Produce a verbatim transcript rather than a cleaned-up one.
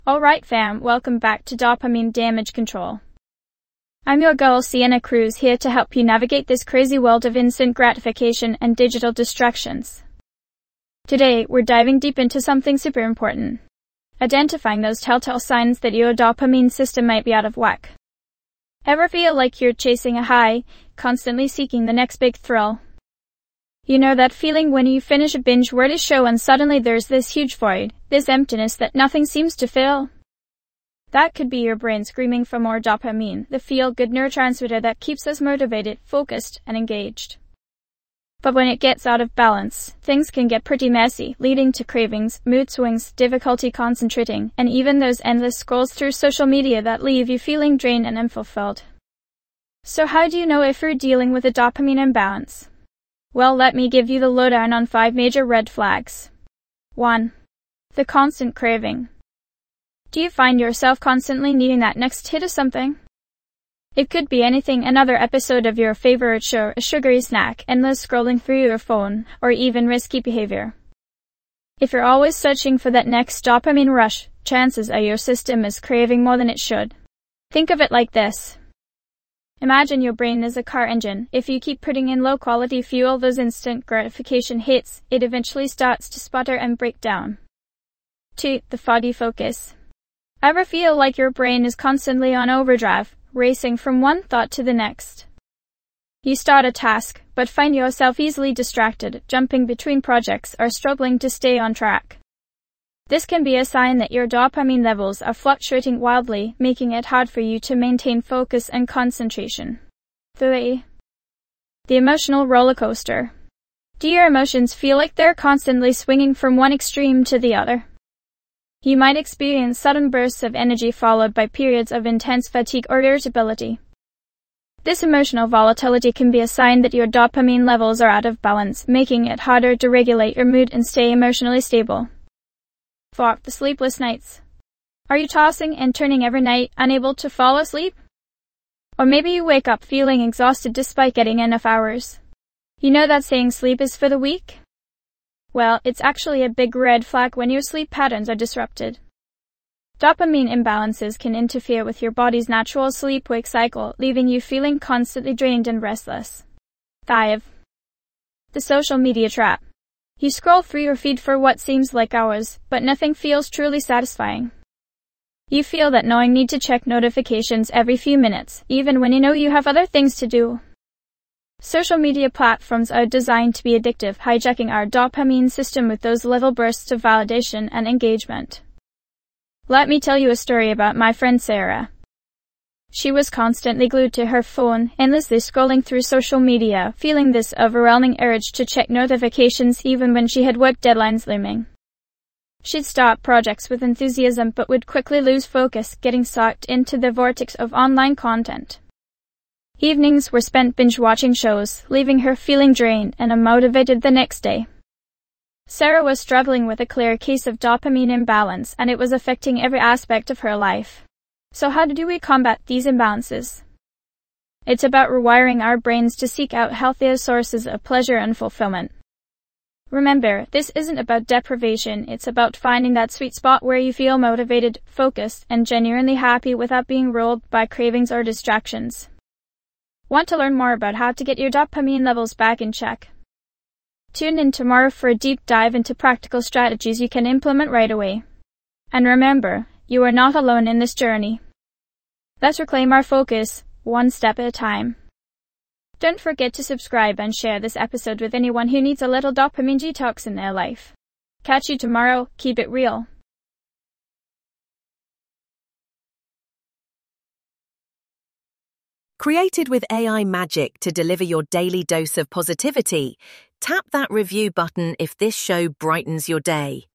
Alright fam, welcome back to Dopamine Damage Control. I'm your girl Sienna Cruz, here to help you navigate this crazy world of instant gratification and digital distractions. Today, we're diving deep into something super important. Identifying those telltale signs that your dopamine system might be out of whack. Ever feel like you're chasing a high, constantly seeking the next big thrill? You know that feeling when you finish a binge-worthy show and suddenly there's this huge void, this emptiness that nothing seems to fill? That could be your brain screaming for more dopamine, the feel-good neurotransmitter that keeps us motivated, focused, and engaged. But when it gets out of balance, things can get pretty messy, leading to cravings, mood swings, difficulty concentrating, and even those endless scrolls through social media that leave you feeling drained and unfulfilled. So how do you know if you're dealing with a dopamine imbalance? Well, let me give you the lowdown on five major red flags. one. The constant craving. Do you find yourself constantly needing that next hit of something? It could be anything: another episode of your favorite show, a sugary snack, endless scrolling through your phone, or even risky behavior. If you're always searching for that next dopamine rush, chances are your system is craving more than it should. Think of it like this. Imagine your brain is a car engine. If you keep putting in low-quality fuel, those instant gratification hits, it eventually starts to sputter and break down. two. The foggy focus. Ever feel like your brain is constantly on overdrive, racing from one thought to the next? You start a task, but find yourself easily distracted, jumping between projects, or struggling to stay on track. This can be a sign that your dopamine levels are fluctuating wildly, making it hard for you to maintain focus and concentration. three. The emotional roller coaster. Do your emotions feel like they're constantly swinging from one extreme to the other? You might experience sudden bursts of energy followed by periods of intense fatigue or irritability. This emotional volatility can be a sign that your dopamine levels are out of balance, making it harder to regulate your mood and stay emotionally stable. four. The sleepless nights. Are you tossing and turning every night, unable to fall asleep? Or maybe you wake up feeling exhausted despite getting enough hours. You know that saying, sleep is for the weak? Well, it's actually a big red flag when your sleep patterns are disrupted. Dopamine imbalances can interfere with your body's natural sleep-wake cycle, leaving you feeling constantly drained and restless. five. The social media trap. You scroll through your feed for what seems like hours, but nothing feels truly satisfying. You feel that gnawing need to check notifications every few minutes, even when you know you have other things to do. Social media platforms are designed to be addictive, hijacking our dopamine system with those little bursts of validation and engagement. Let me tell you a story about my friend Sarah. She was constantly glued to her phone, endlessly scrolling through social media, feeling this overwhelming urge to check notifications even when she had work deadlines looming. She'd start projects with enthusiasm but would quickly lose focus, getting sucked into the vortex of online content. Evenings were spent binge-watching shows, leaving her feeling drained and unmotivated the next day. Sarah was struggling with a clear case of dopamine imbalance, and it was affecting every aspect of her life. So how do we combat these imbalances? It's about rewiring our brains to seek out healthier sources of pleasure and fulfillment. Remember, this isn't about deprivation, it's about finding that sweet spot where you feel motivated, focused, and genuinely happy without being ruled by cravings or distractions. Want to learn more about how to get your dopamine levels back in check? Tune in tomorrow for a deep dive into practical strategies you can implement right away. And remember, you are not alone in this journey. Let's reclaim our focus, one step at a time. Don't forget to subscribe and share this episode with anyone who needs a little dopamine detox in their life. Catch you tomorrow, keep it real. Created with A I magic to deliver your daily dose of positivity, tap that review button if this show brightens your day.